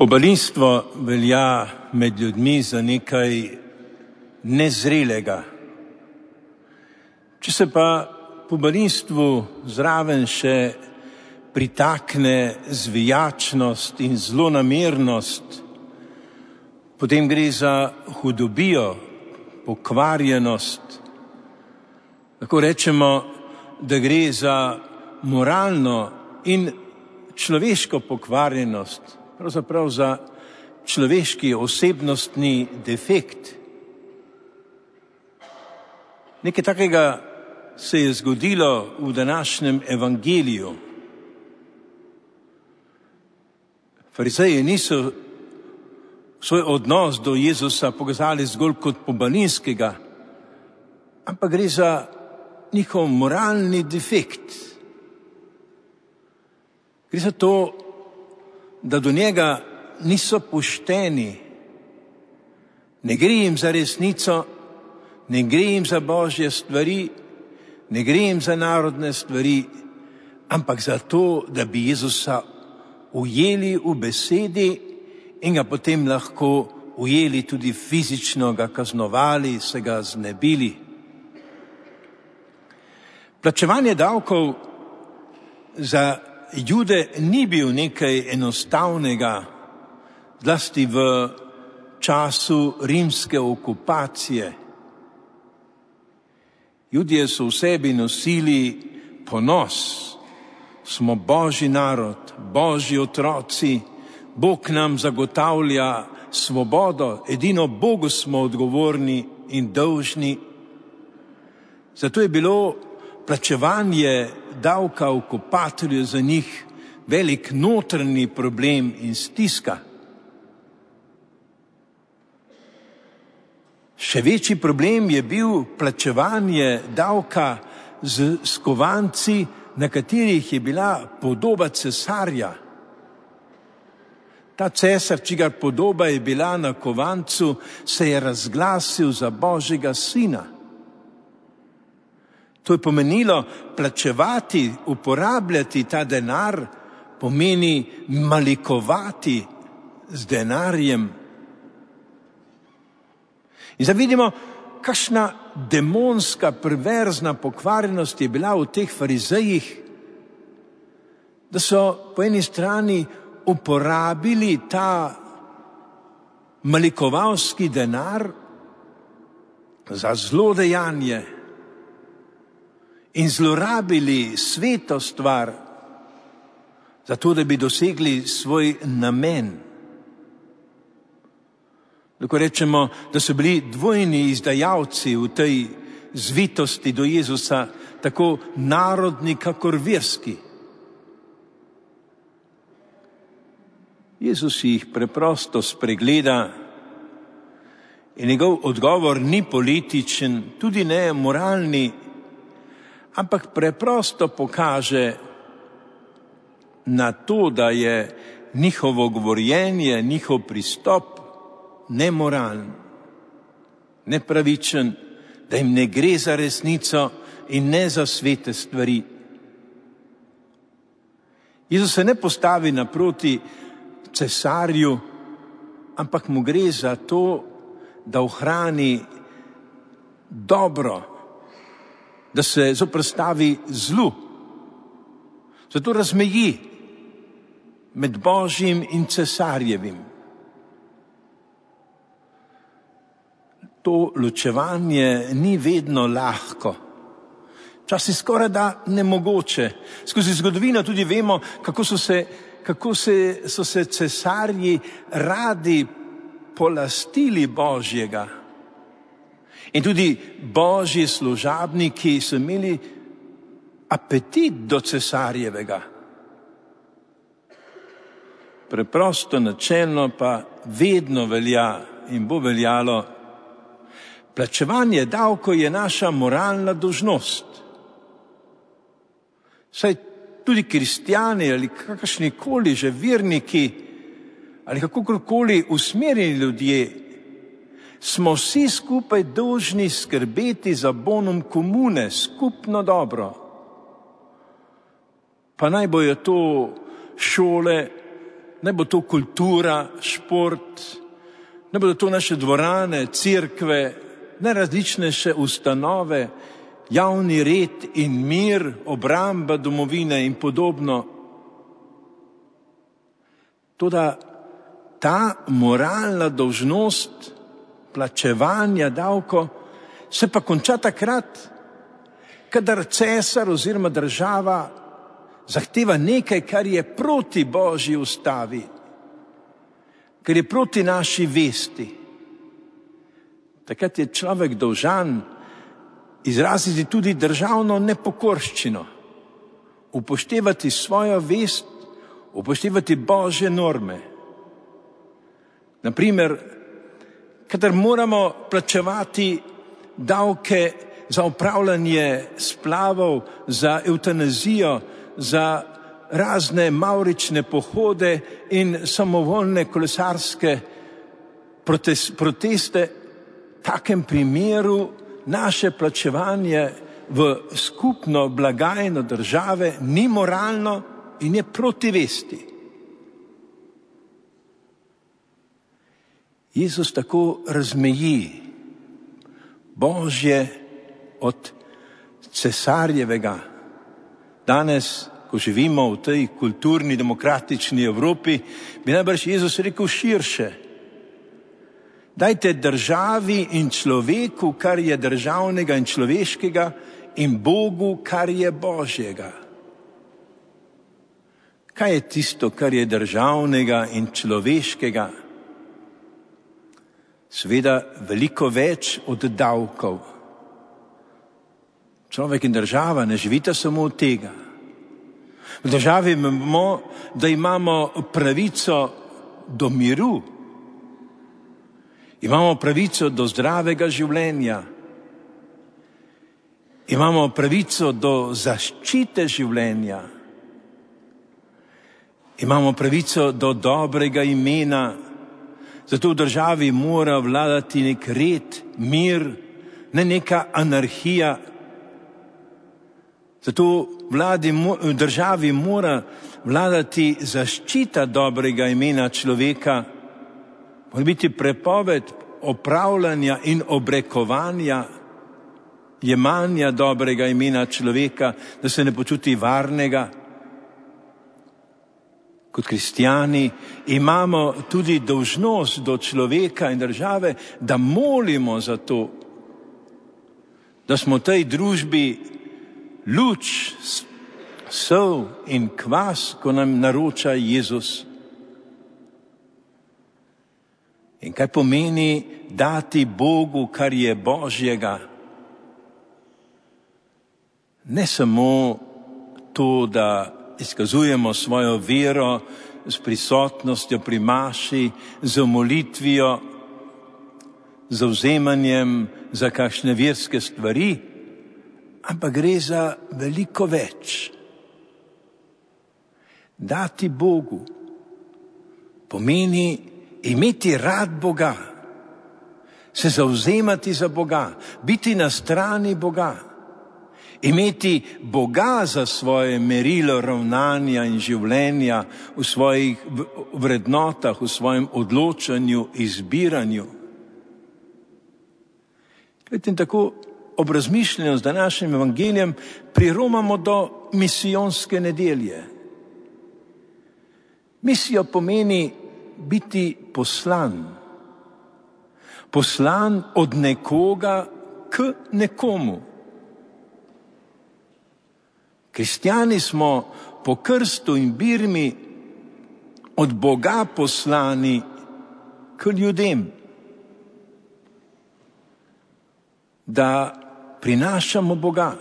Pobalinstvo velja med ljudmi za nekaj nezrelega. Če se pa pobalinstvu zraven še pritakne zvijačnost in zlonamernost, potem gre za hudobijo, pokvarjenost. Lahko rečemo, da gre za moralno in človeško pokvarjenost, pravzaprav za človeški osebnostni defekt. Nekaj takega se je zgodilo v današnjem evangeliju. Farizeji niso svoj odnos do Jezusa pokazali zgolj kot pobalinskega, ampak gre za njihov moralni defekt. Gre za to, da do njega niso pošteni. Ne gre jim za resnico, ne gre jim za božje stvari, ne gre jim za narodne stvari, ampak za to, da bi Jezusa ujeli v besedi in ga potem lahko ujeli tudi fizično, ga kaznovali, se ga znebili. Plačevanje davkov za Jude ni bil nekaj enostavnega, zlasti v času rimske okupacije. Judje so v sebi nosili ponos. Smo Božji narod, Božji otroci, Bog nam zagotavlja svobodo, edino Bogu smo odgovorni in dolžni. Zato je bilo plačevanje davka okupatorju za njih velik notranji problem in stiska. Še večji problem je bil plačevanje davka z skovanci, na katerih je bila podoba cesarja. Ta cesar, čigar podoba je bila na kovancu, se je razglasil za Božjega sina. To je pomenilo plačevati, uporabljati ta denar, pomeni malikovati z denarjem. In zdaj vidimo, kakšna demonska, perverzna pokvarjenost je bila v teh farizejih, da so po eni strani uporabili ta malikovalski denar za zlodejanje in zlorabili sveto stvar, zato da bi dosegli svoj namen. Lahko rečemo, da so bili dvojni izdajalci v tej zvitosti do Jezusa, tako narodni kakor verski. Jezus jih preprosto spregleda in njegov odgovor ni političen, tudi ne moralni, ampak preprosto pokaže na to, da je njihovo govorjenje, njihov pristop nemoralen, nepravičen, da jim ne gre za resnico in ne za svete stvari. Jezus se ne postavi naproti cesarju, ampak mu gre za to, da ohrani dobro, da se zoperstavi zlu. Zato razmeji med Božjim in cesarjevim. To ločevanje ni vedno lahko. Včasih skoraj da nemogoče. Skozi zgodovino tudi vemo, kako so se cesarji radi polastili Božjega. In tudi Božji služabniki so imeli apetit do cesarjevega. Preprosto načelno pa vedno velja in bo veljalo: plačevanje davkov je naša moralna dolžnost. Saj tudi kristjani ali kakršnikoli že verniki ali kakorkoli usmerjeni ljudje smo vsi skupaj dolžni skrbeti za bonum comune, skupno dobro. Pa naj bojo to šole, ne bo to kultura, šport, ne bodo to naše dvorane, cerkve, najrazličnejše ustanove, javni red in mir, obramba domovine in podobno. Toda ta moralna dolžnost plačevanja davko se pa konča takrat, kadar cesar oziroma država zahteva nekaj, kar je proti Božji ustavi, kar je proti naši vesti. Takrat je človek dolžan izraziti tudi državno nepokorščino, upoštevati svojo vest, upoštevati Božje norme. Naprimer, kadar moramo plačevati davke za upravljanje splavov, za evtanazijo, za razne mavrične pohode in samovoljne kolesarske proteste, v takem primeru naše plačevanje v skupno blagajno države ni moralno in je proti vesti. Jezus tako razmeji Božje od cesarjevega. Danes, ko živimo v tej kulturni, demokratični Evropi, bi najbrž Jezus rekel širše. Dajte državi in človeku, kar je državnega in človeškega, in Bogu, kar je Božjega. Kaj je tisto, kar je državnega in človeškega? Seveda veliko več od davkov. Človek in država ne živita samo od tega. V državi imamo, da imamo pravico do miru. Imamo pravico do zdravega življenja. Imamo pravico do zaščite življenja. Imamo pravico do dobrega imena. Zato v državi mora vladati nek red, mir, ne neka anarhija. Zato v državi mora vladati zaščita dobrega imena človeka. Mora biti prepoved opravljanja in obrekovanja, jemanja dobrega imena človeka, da se ne počuti varnega. Kot kristjani imamo tudi dolžnost do človeka in države, da molimo za to, da smo v tej družbi luč, sol in kvas, ko nam naroča Jezus. In kaj pomeni dati Bogu, kar je Božjega? Ne samo to, da izkazujemo svojo vero s prisotnostjo pri maši, z molitvijo, zavzemanjem za kakšne verske stvari, ampak gre za veliko več. Dati Bogu pomeni imeti rad Boga, se zavzemati za Boga, biti na strani Boga. Imeti Boga za svoje merilo ravnanja in življenja, v svojih vrednotah, v svojem odločanju, izbiranju. In tako ob razmišljanju z današnjim evangelijem priromamo do misijonske nedelje. Misijo pomeni biti poslan. Poslan od nekoga k nekomu. Kristjani smo po krstu in birmi od Boga poslani k ljudem, da prinašamo Boga,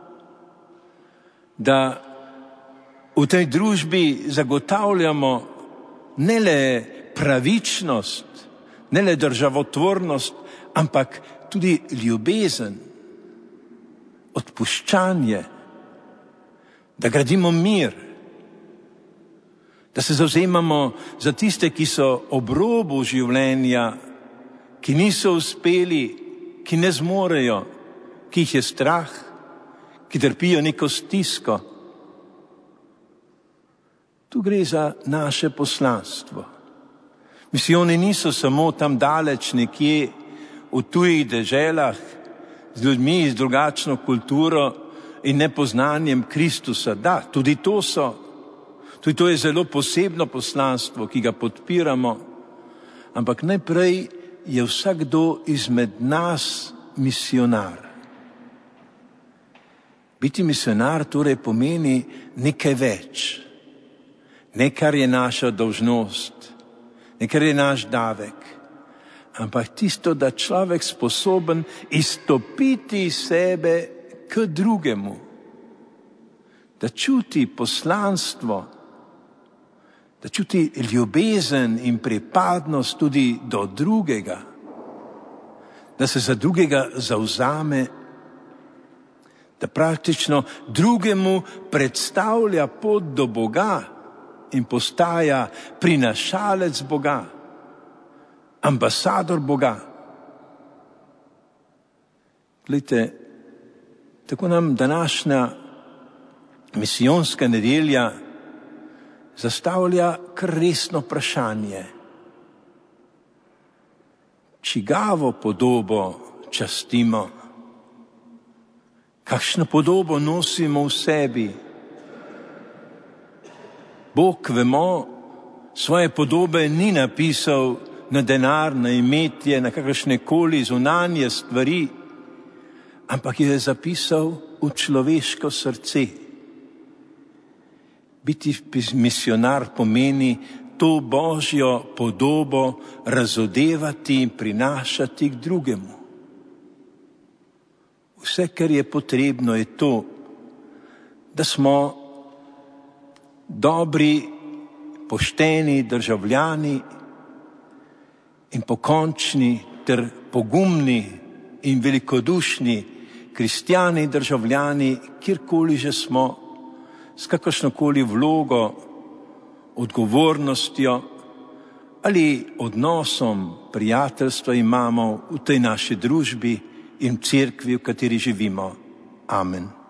da v tej družbi zagotavljamo ne le pravičnost, ne le državotvornost, ampak tudi ljubezen, odpuščanje, da gradimo mir, da se zavzemamo za tiste, ki so ob robu življenja, ki niso uspeli, ki ne zmorejo, ki jih je strah, ki trpijo neko stisko. Tu gre za naše poslanstvo. Misijoni niso samo tam daleč nekje v tujih deželah z ljudmi z drugačno kulturo in nepoznanjem Kristusa. Da, tudi to so. Tudi to je zelo posebno poslanstvo, ki ga podpiramo. Ampak najprej je vsakdo izmed nas misionar. Biti misionar torej pomeni nekaj več. Ne kar je naša dolžnost, ne kar je naš davek, ampak tisto, da človek sposoben izstopiti sebe k drugemu, da čuti poslanstvo, da čuti ljubezen in pripadnost tudi do drugega, da se za drugega zavzame, da praktično drugemu predstavlja pot do Boga in postaja prinašalec Boga, ambasador Boga. Glejte, tako nam današnja misijonska nedelja zastavlja kar resno vprašanje. Čigavo podobo častimo? Kakšno podobo nosimo v sebi? Bog, vemo, svoje podobe ni napisal na denar, na imetje, na kakršne koli zunanje stvari, ampak je zapisal v človeško srce. Biti misionar pomeni to Božjo podobo razodevati in prinašati k drugemu. Vse, kar je potrebno, je to, da smo dobri, pošteni državljani in pokončni ter pogumni in velikodušni kristjani državljani, kjerkoli že smo, s kakršnokoli vlogo, odgovornostjo ali odnosom prijateljstva imamo v tej naši družbi in v cerkvi, v kateri živimo. Amen.